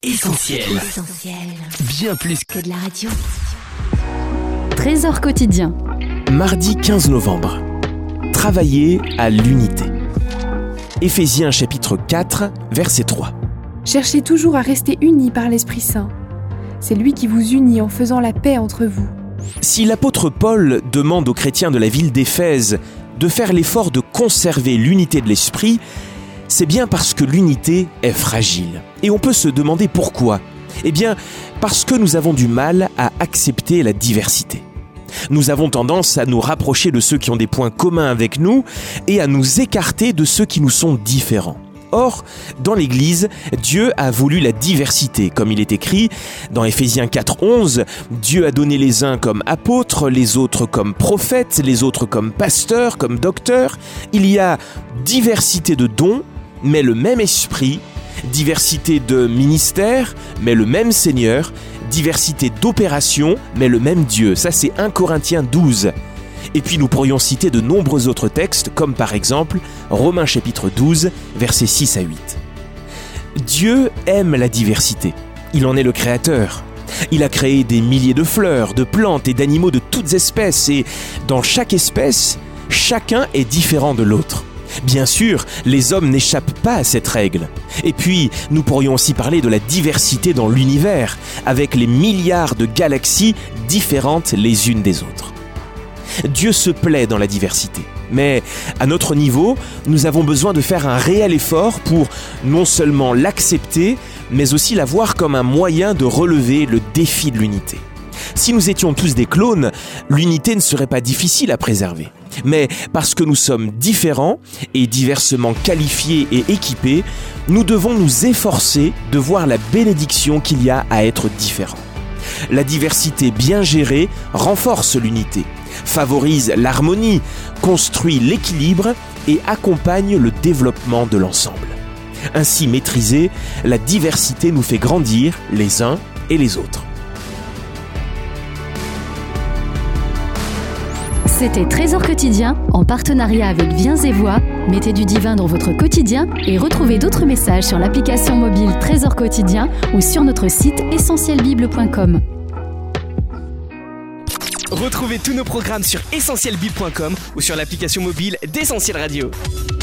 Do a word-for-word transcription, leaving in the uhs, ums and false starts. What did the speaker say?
Essentiel. Essentiel. Bien plus que de la radio. Trésor quotidien. Mardi quinze novembre. Travailler à l'unité. Éphésiens chapitre quatre, verset trois. Cherchez toujours à rester unis par l'Esprit Saint. C'est lui qui vous unit en faisant la paix entre vous. Si l'apôtre Paul demande aux chrétiens de la ville d'Éphèse de faire l'effort de conserver l'unité de l'esprit, c'est bien parce que l'unité est fragile. Et on peut se demander pourquoi. Eh bien, parce que nous avons du mal à accepter la diversité. Nous avons tendance à nous rapprocher de ceux qui ont des points communs avec nous et à nous écarter de ceux qui nous sont différents. Or, dans l'Église, Dieu a voulu la diversité. Comme il est écrit dans Éphésiens quatre onze, Dieu a donné les uns comme apôtres, les autres comme prophètes, les autres comme pasteurs, comme docteurs. Il y a diversité de dons, mais le même esprit, diversité de ministères, mais le même Seigneur, diversité d'opérations, mais le même Dieu. Ça, c'est premier Corinthiens douze. Et puis nous pourrions citer de nombreux autres textes, comme par exemple Romains chapitre douze, versets six à huit. Dieu aime la diversité. Il en est le créateur. Il a créé des milliers de fleurs, de plantes et d'animaux de toutes espèces. Et dans chaque espèce, chacun est différent de l'autre. Bien sûr, les hommes n'échappent pas à cette règle. Et puis, nous pourrions aussi parler de la diversité dans l'univers, avec les milliards de galaxies différentes les unes des autres. Dieu se plaît dans la diversité. Mais à notre niveau, nous avons besoin de faire un réel effort pour non seulement l'accepter, mais aussi la voir comme un moyen de relever le défi de l'unité. Si nous étions tous des clones, l'unité ne serait pas difficile à préserver. Mais parce que nous sommes différents et diversement qualifiés et équipés, nous devons nous efforcer de voir la bénédiction qu'il y a à être différents. La diversité bien gérée renforce l'unité, favorise l'harmonie, construit l'équilibre et accompagne le développement de l'ensemble. Ainsi maîtrisée, la diversité nous fait grandir les uns et les autres. C'était Trésor quotidien, en partenariat avec Viens et Voix. Mettez du divin dans votre quotidien et retrouvez d'autres messages sur l'application mobile Trésor quotidien ou sur notre site essentiel bible point com. Retrouvez tous nos programmes sur essentiel bible point com ou sur l'application mobile d'Essentiel Radio.